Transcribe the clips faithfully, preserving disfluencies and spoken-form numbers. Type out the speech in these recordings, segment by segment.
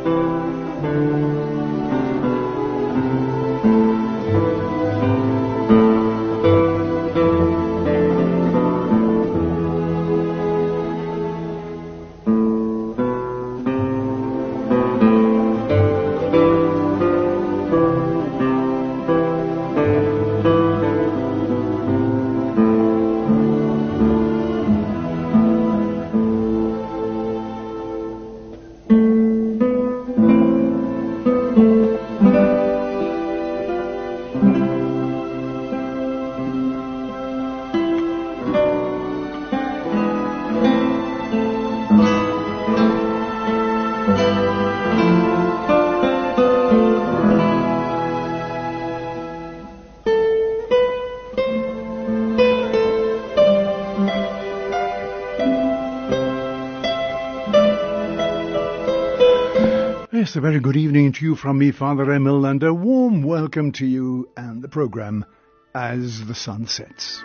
Yes, a very good evening to you from me, Father Emil, and a warm welcome to you and the program As the Sun Sets.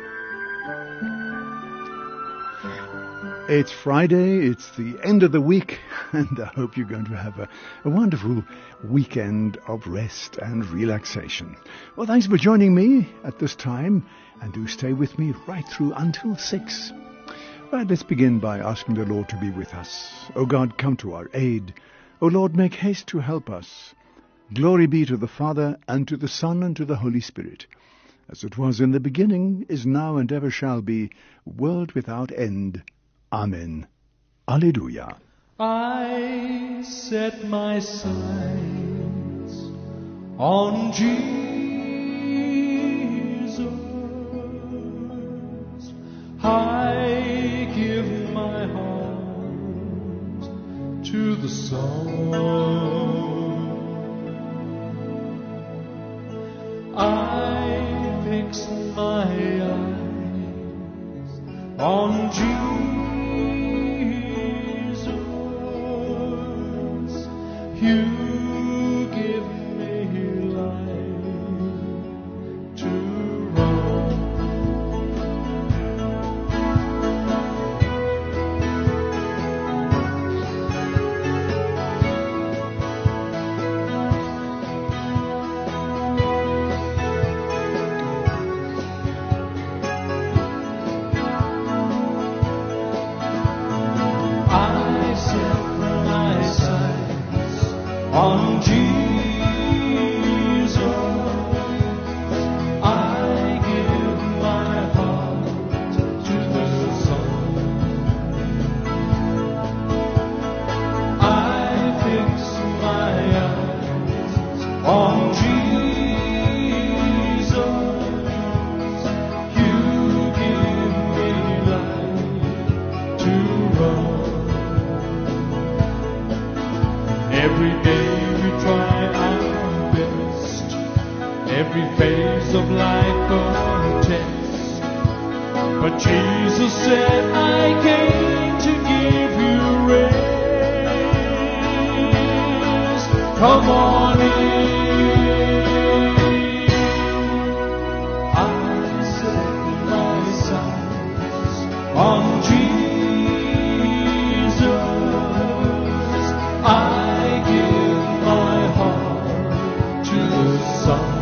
It's Friday, it's the end of the week, and I hope you're going to have a, a wonderful weekend of rest and relaxation. Well, thanks for joining me at this time, and do stay with me right through until six. Right, let's begin by asking the Lord to be with us. O God, come to our aid. O Lord, make haste to help us. Glory be to the Father, and to the Son, and to the Holy Spirit, as it was in the beginning, is now, and ever shall be, world without end. Amen. Alleluia. I set my sights on Jesus. I give my heart to the song. I fix my eyes on Jesus. You give me light to run. I set my sights on Jesus. I give my heart to the Son. I fix my eyes on Jesus. You give me light to run. Every day we try our best. Every phase of life a test. But Jesus said, I came to give you rest. Come on in. I set my sights on Jesus. I give my heart to the Son.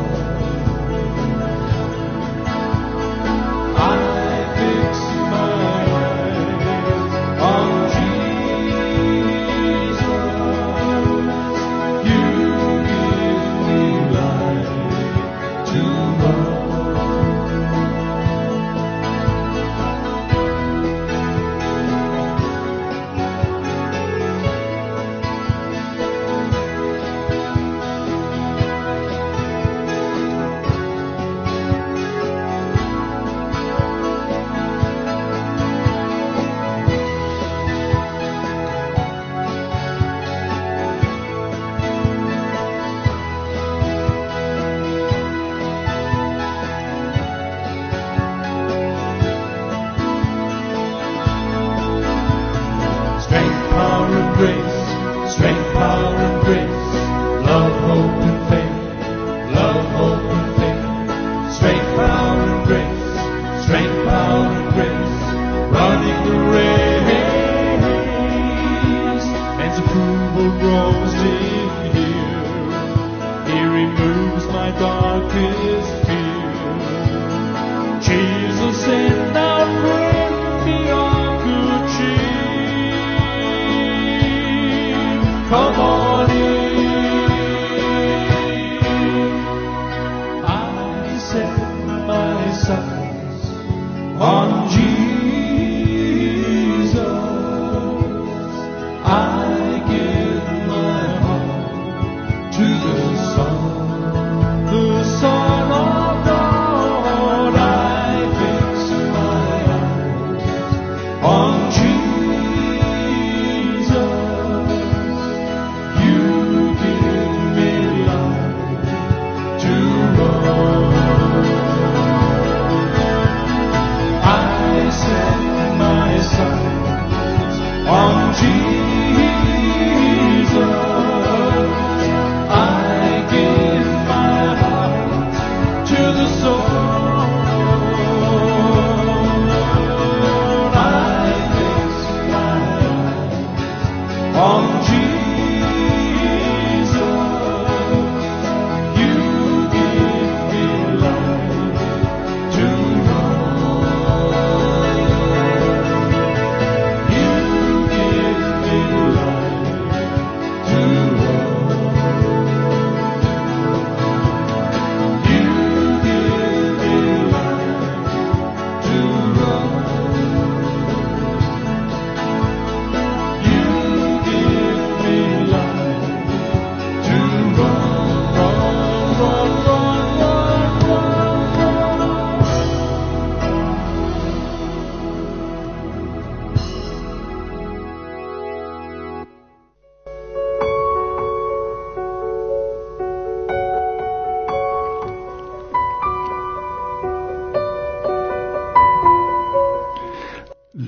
I fix my eyes on Jesus. You give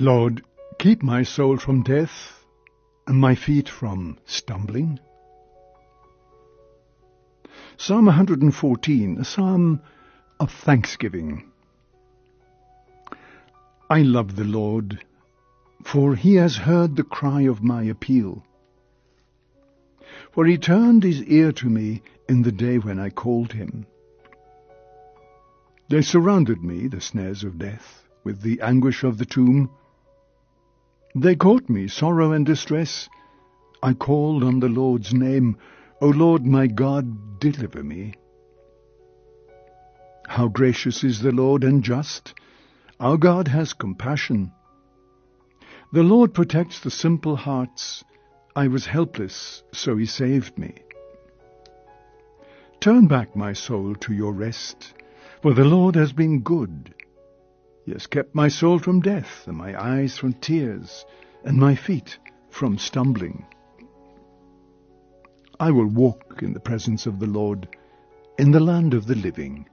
Lord, keep my soul from death and my feet from stumbling. Psalm one hundred fourteen, a psalm of thanksgiving. I love the Lord, for he has heard the cry of my appeal. For he turned his ear to me in the day when I called him. They surrounded me, the snares of death, with the anguish of the tomb. They caught me, sorrow and distress. I called on the Lord's name. O Lord my God, deliver me. How gracious is the Lord and just! Our God has compassion. The Lord protects the simple hearts. I was helpless, so he saved me. Turn back, my soul, to your rest, for the Lord has been good. He has kept my soul from death, and my eyes from tears, and my feet from stumbling. I will walk in the presence of the Lord, in the land of the living.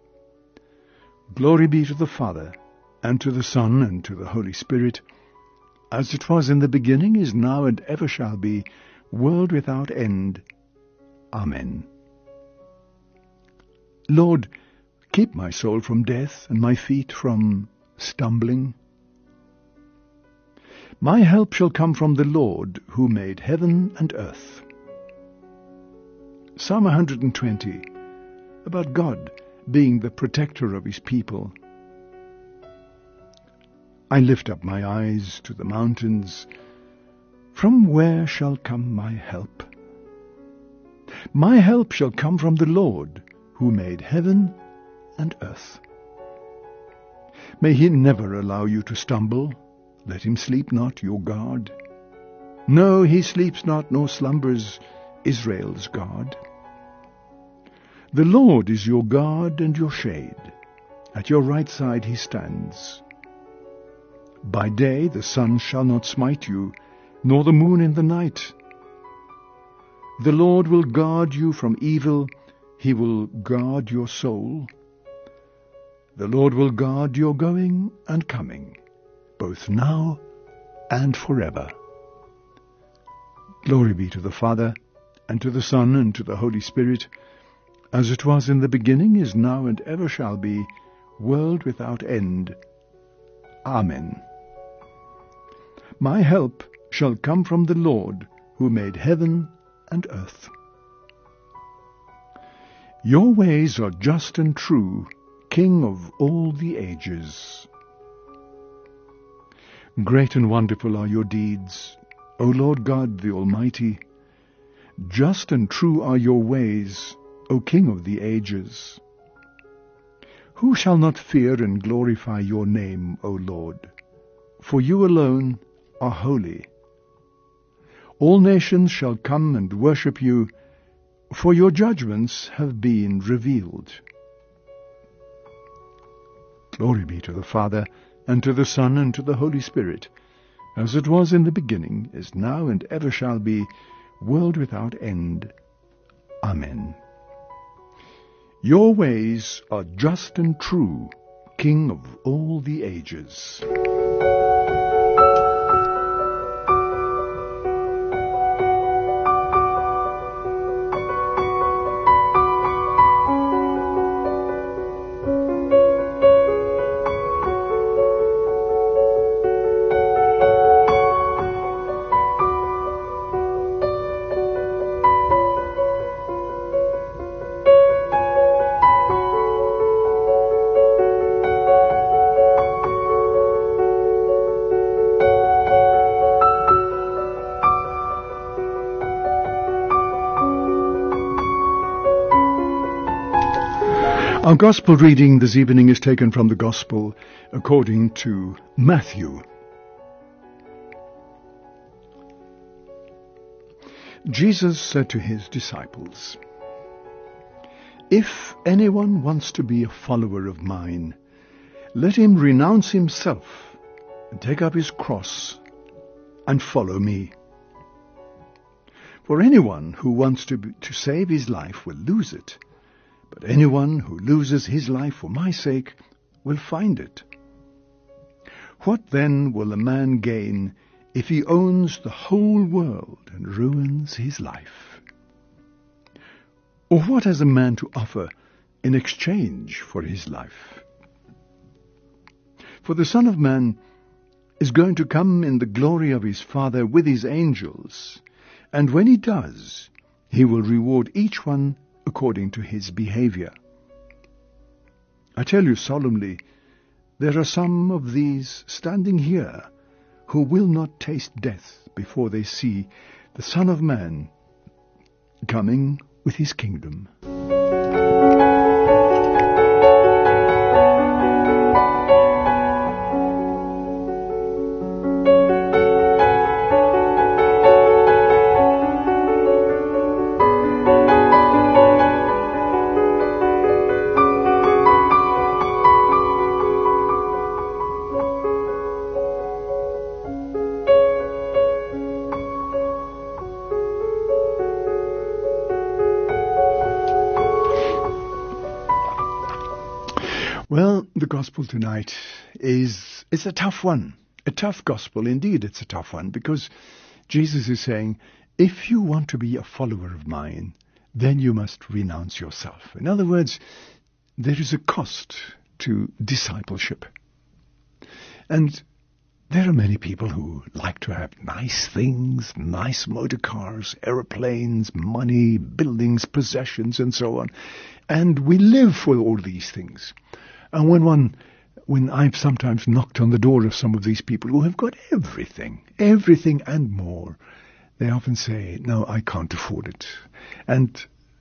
Glory be to the Father, and to the Son, and to the Holy Spirit, as it was in the beginning, is now, and ever shall be, world without end. Amen. Lord, keep my soul from death, and my feet from stumbling. My help shall come from the Lord, who made heaven and earth. Psalm one hundred twenty, about God being the protector of his people. I lift up my eyes to the mountains. From where shall come my help? My help shall come from the Lord, who made heaven and earth. May he never allow you to stumble. Let him sleep not, your God. No, he sleeps not, nor slumbers, Israel's God. The Lord is your guard and your shade. At your right side he stands. By day the sun shall not smite you, nor the moon in the night. The Lord will guard you from evil. He will guard your soul. The Lord will guard your going and coming, both now and forever. Glory be to the Father, and to the Son, and to the Holy Spirit, as it was in the beginning, is now, and ever shall be, world without end. Amen. My help shall come from the Lord, who made heaven and earth. Your ways are just and true, King of all the ages. Great and wonderful are your deeds, O Lord God the Almighty. Just and true are your ways, O King of the ages. Who shall not fear and glorify your name, O Lord? For you alone are holy. All nations shall come and worship you, for your judgments have been revealed. Glory be to the Father, and to the Son, and to the Holy Spirit, as it was in the beginning, is now, and ever shall be, world without end. Amen. Your ways are just and true, King of all the ages. Our Gospel reading this evening is taken from the Gospel according to Matthew. Jesus said to his disciples, "If anyone wants to be a follower of mine, let him renounce himself and take up his cross and follow me. For anyone who wants to, be, to save his life will lose it, but anyone who loses his life for my sake will find it. What then will a man gain if he owns the whole world and ruins his life? Or what has a man to offer in exchange for his life? For the Son of Man is going to come in the glory of his Father with his angels, and when he does, he will reward each one according to his behavior. I tell you solemnly, there are some of these standing here who will not taste death before they see the Son of Man coming with his kingdom. Well, the gospel tonight is it's a tough one. A tough gospel. Indeed, it's a tough one, because Jesus is saying, if you want to be a follower of mine, then you must renounce yourself. In other words, there is a cost to discipleship. And there are many people who like to have nice things, nice motor cars, aeroplanes, money, buildings, possessions, and so on. And we live for all these things. And when one, when I've sometimes knocked on the door of some of these people who have got everything, everything and more, they often say, no, I can't afford it. And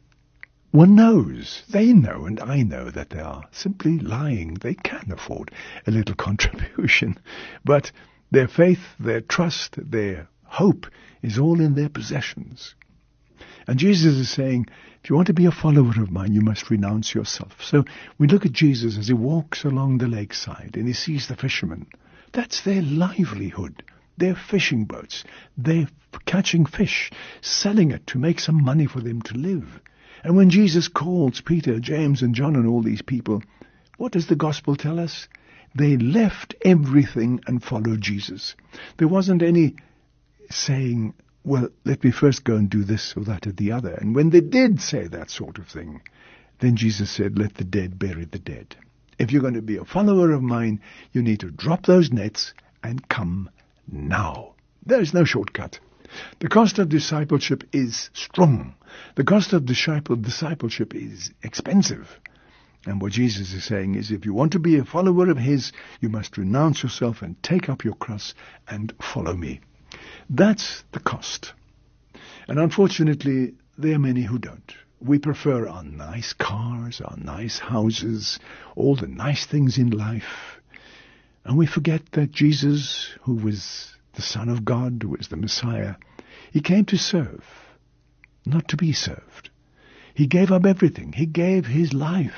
one knows, they know, and I know that they are simply lying. They can afford a little contribution. But their faith, their trust, their hope is all in their possessions. And Jesus is saying, if you want to be a follower of mine, you must renounce yourself. So we look at Jesus as he walks along the lakeside and he sees the fishermen. That's their livelihood. They're fishing boats. They're catching fish, selling it to make some money for them to live. And when Jesus calls Peter, James, and John and all these people, what does the gospel tell us? They left everything and followed Jesus. There wasn't any saying, well, let me first go and do this or that or the other. And when they did say that sort of thing, then Jesus said, let the dead bury the dead. If you're going to be a follower of mine, you need to drop those nets and come now. There is no shortcut. The cost of discipleship is strong. The cost of disciple, discipleship is expensive. And what Jesus is saying is, if you want to be a follower of his, you must renounce yourself and take up your cross and follow me. That's the cost. And unfortunately, there are many who don't. We prefer our nice cars, our nice houses, all the nice things in life. And we forget that Jesus, who was the Son of God, who was the Messiah, he came to serve, not to be served. He gave up everything. He gave his life.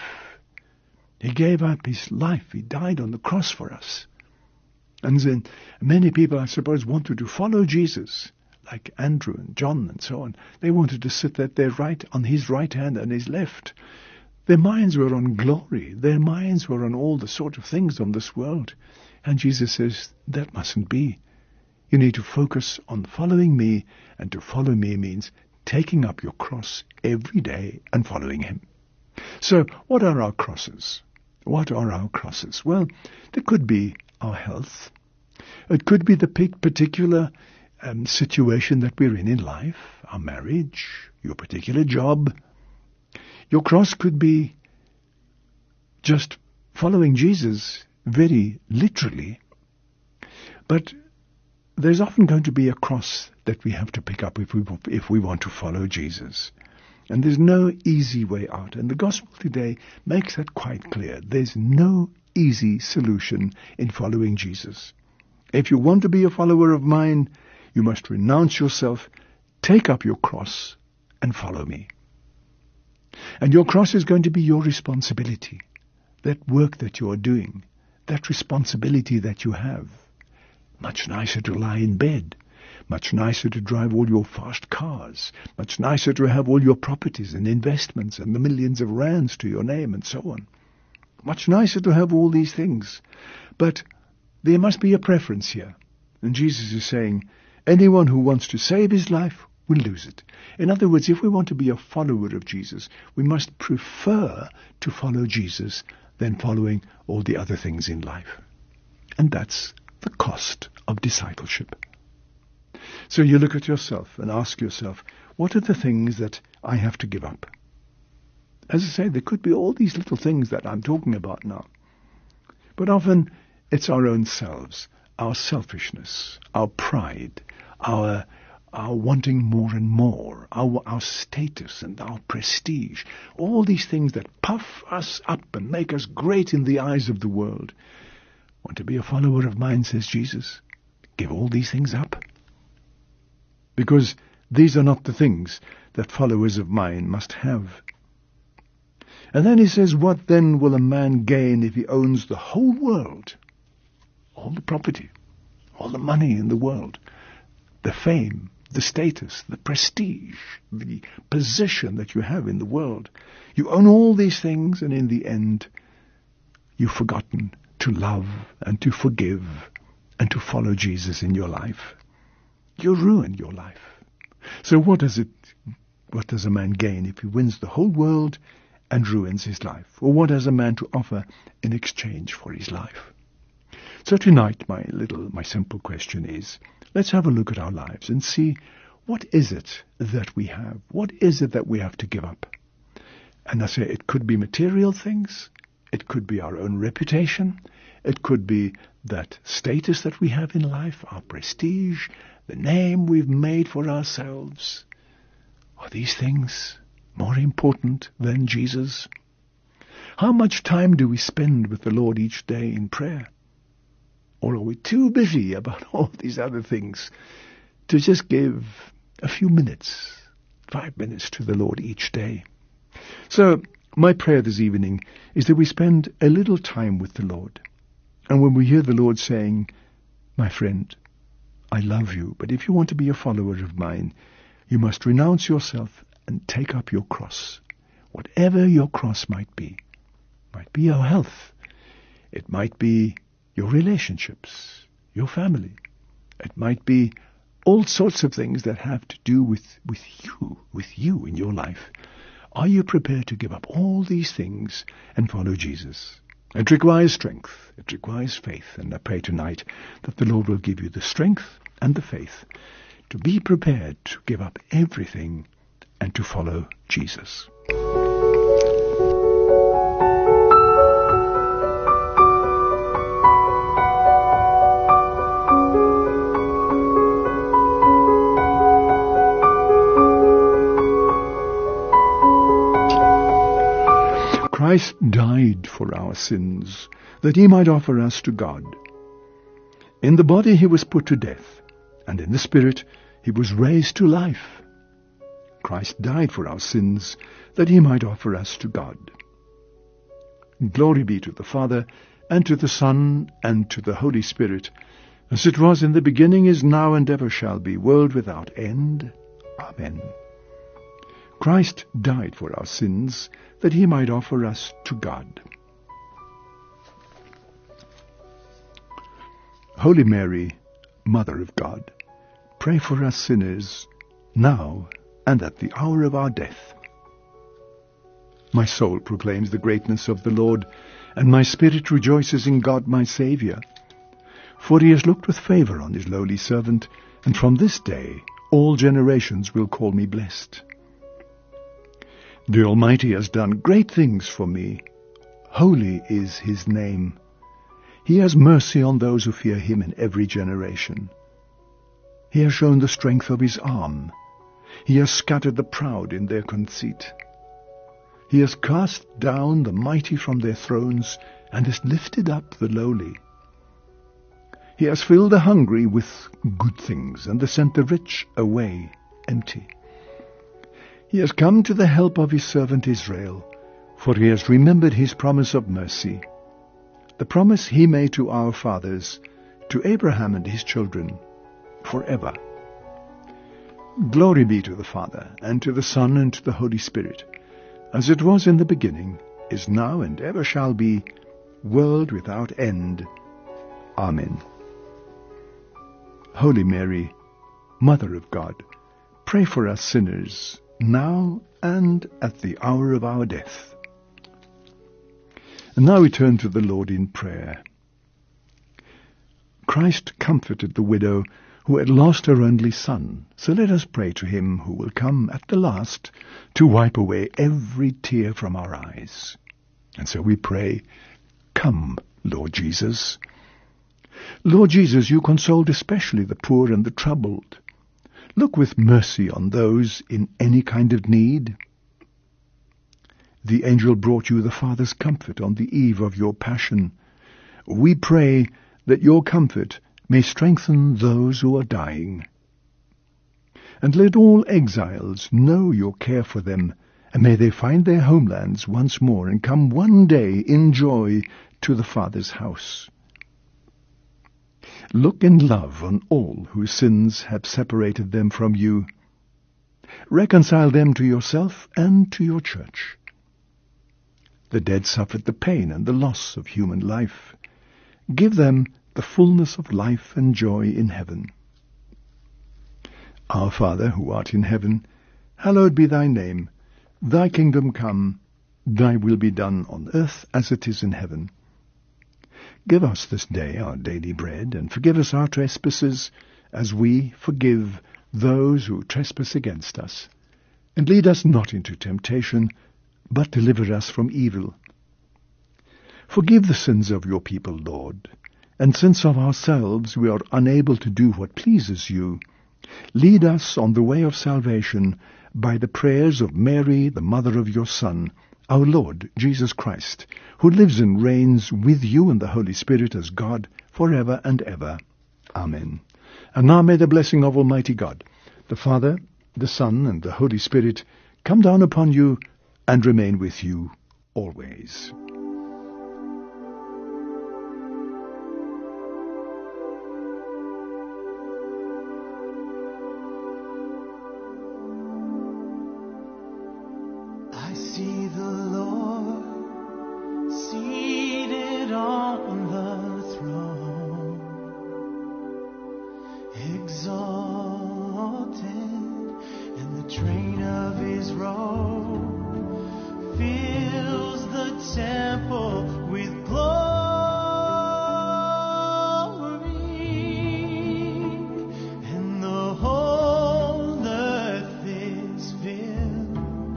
He gave up his life. He died on the cross for us. And then many people, I suppose, wanted to follow Jesus, like Andrew and John and so on. They wanted to sit at their right, on his right hand and his left. Their minds were on glory. Their minds were on all the sort of things on this world. And Jesus says, that mustn't be. You need to focus on following me, and to follow me means taking up your cross every day and following him. So, what are our crosses? What are our crosses? Well, there could be our health. It could be the particular um, situation that we're in in life, our marriage, your particular job. Your cross could be just following Jesus very literally. But there's often going to be a cross that we have to pick up if we, if we want to follow Jesus. And there's no easy way out. And the gospel today makes that quite clear. There's no easy solution in following Jesus. If you want to be a follower of mine, you must renounce yourself, take up your cross, and follow me. And your cross is going to be your responsibility, that work that you are doing, that responsibility that you have. Much nicer to lie in bed, much nicer to drive all your fast cars, much nicer to have all your properties and investments and the millions of rands to your name and so on. Much nicer to have all these things. But there must be a preference here. And Jesus is saying, anyone who wants to save his life will lose it. In other words, if we want to be a follower of Jesus, we must prefer to follow Jesus than following all the other things in life. And that's the cost of discipleship. So you look at yourself and ask yourself, what are the things that I have to give up? As I say, there could be all these little things that I'm talking about now. But often it's our own selves, our selfishness, our pride, our our wanting more and more, our, our status and our prestige, all these things that puff us up and make us great in the eyes of the world. Want to be a follower of mine, says Jesus? Give all these things up. Because these are not the things that followers of mine must have. And then he says, what then will a man gain if he owns the whole world? All the property, all the money in the world, the fame, the status, the prestige, the position that you have in the world. You own all these things, and in the end, you've forgotten to love and to forgive and to follow Jesus in your life. You ruin your life. So what does it, what does a man gain if he wins the whole world and ruins his life? Or what has a man to offer in exchange for his life? So tonight, my little, my simple question is, let's have a look at our lives and see, what is it that we have? What is it that we have to give up? And I say it could be material things. It could be our own reputation. It could be that status that we have in life, our prestige, the name we've made for ourselves. Are these things more important than Jesus? How much time do we spend with the Lord each day in prayer? Or are we too busy about all these other things to just give a few minutes, five minutes to the Lord each day? So my prayer this evening is that we spend a little time with the Lord. And when we hear the Lord saying, my friend, I love you, but if you want to be a follower of mine, you must renounce yourself and take up your cross. Whatever your cross might be. It might be your health. It might be your relationships, your family. It might be all sorts of things that have to do with, with you, with you in your life. Are you prepared to give up all these things and follow Jesus? It requires strength. It requires faith. And I pray tonight that the Lord will give you the strength and the faith to be prepared to give up everything and to follow Jesus. Christ died for our sins, that he might offer us to God. In the body he was put to death, and in the spirit he was raised to life. Christ died for our sins, that he might offer us to God. Glory be to the Father, and to the Son, and to the Holy Spirit, as it was in the beginning, is now, and ever shall be, world without end. Amen. Christ died for our sins, that he might offer us to God. Holy Mary, Mother of God, pray for us sinners, now and at the hour of our death. My soul proclaims the greatness of the Lord, and my spirit rejoices in God my Saviour. For he has looked with favour on his lowly servant, and from this day all generations will call me blessed. The Almighty has done great things for me. Holy is his name. He has mercy on those who fear him in every generation. He has shown the strength of his arm. He has scattered the proud in their conceit. He has cast down the mighty from their thrones, and has lifted up the lowly. He has filled the hungry with good things, and has sent the rich away empty. He has come to the help of his servant Israel, for he has remembered his promise of mercy, the promise he made to our fathers, to Abraham and his children, forever. Glory be to the Father, and to the Son, and to the Holy Spirit, as it was in the beginning, is now, and ever shall be, world without end. Amen. Holy Mary, Mother of God, pray for us sinners, now and at the hour of our death. And now we turn to the Lord in prayer. Christ comforted the widow who had lost her only son, so let us pray to him who will come at the last to wipe away every tear from our eyes. And so we pray, come, Lord Jesus. Lord Jesus, you consoled especially the poor and the troubled. Look with mercy on those in any kind of need. The angel brought you the Father's comfort on the eve of your passion. We pray that your comfort may strengthen those who are dying. And let all exiles know your care for them, and may they find their homelands once more and come one day in joy to the Father's house. Look in love on all whose sins have separated them from you. Reconcile them to yourself and to your church. The dead suffered the pain and the loss of human life. Give them the fullness of life and joy in heaven. Our Father, who art in heaven, hallowed be thy name. Thy kingdom come, thy will be done on earth as it is in heaven. Give us this day our daily bread, and forgive us our trespasses, as we forgive those who trespass against us. And lead us not into temptation, but deliver us from evil. Forgive the sins of your people, Lord, and since of ourselves we are unable to do what pleases you, lead us on the way of salvation by the prayers of Mary, the mother of your Son, our Lord Jesus Christ, who lives and reigns with you and the Holy Spirit as God, forever and ever. Amen. And now may the blessing of Almighty God, the Father, the Son, and the Holy Spirit come down upon you and remain with you always. I see the Lord seated on the throne, exalted, and the train of his robe fills the temple with glory, and the whole earth is filled.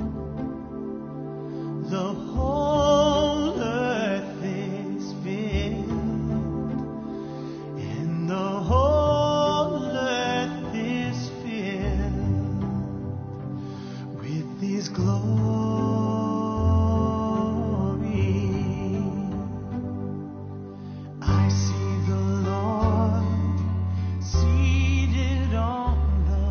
The whole earth is filled, and the whole earth is filled with his glory. I see the Lord seated on the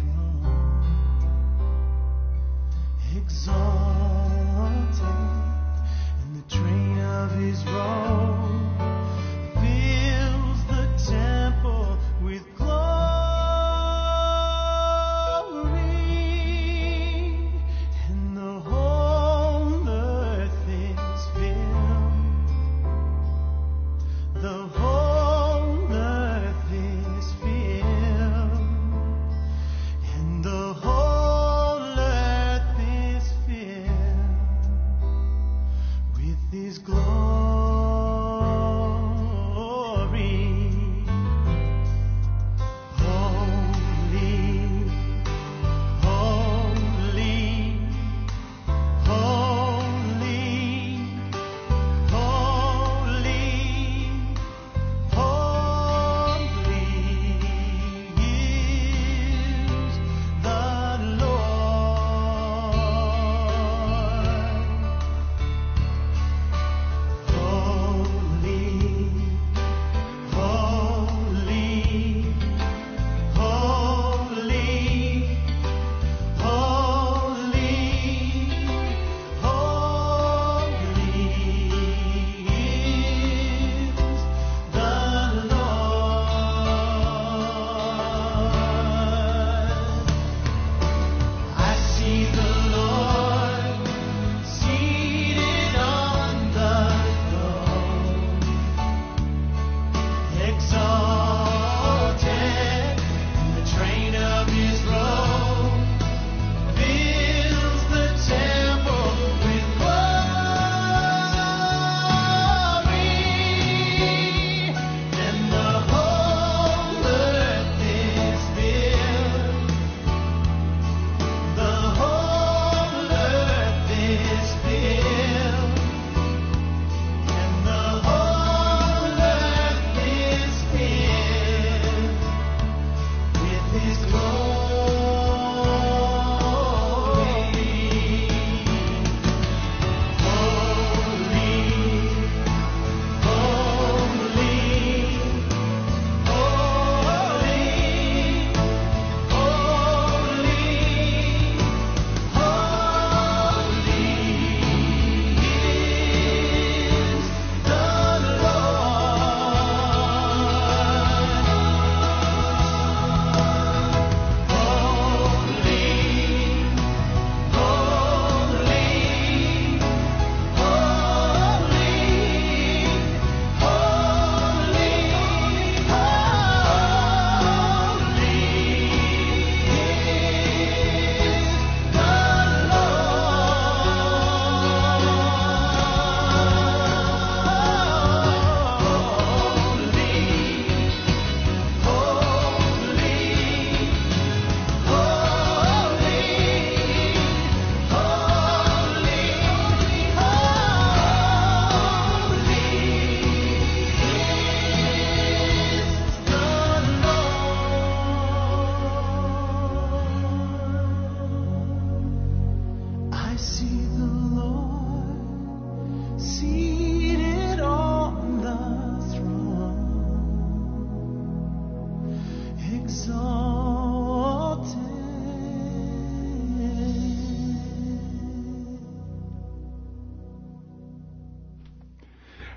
throne, exalted, and the train of his robe fills the temple with glory, and the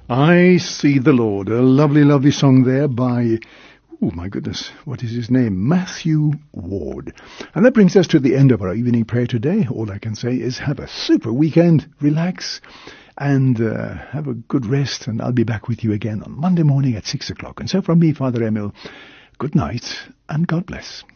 I See the Lord. A lovely, lovely song there by, oh my goodness, what is his name? Matthew Ward. And that brings us to the end of our evening prayer today. All I can say is have a super weekend, relax, and uh, have a good rest. And I'll be back with you again on Monday morning at six o'clock. And so from me, Father Emil, good night and God bless.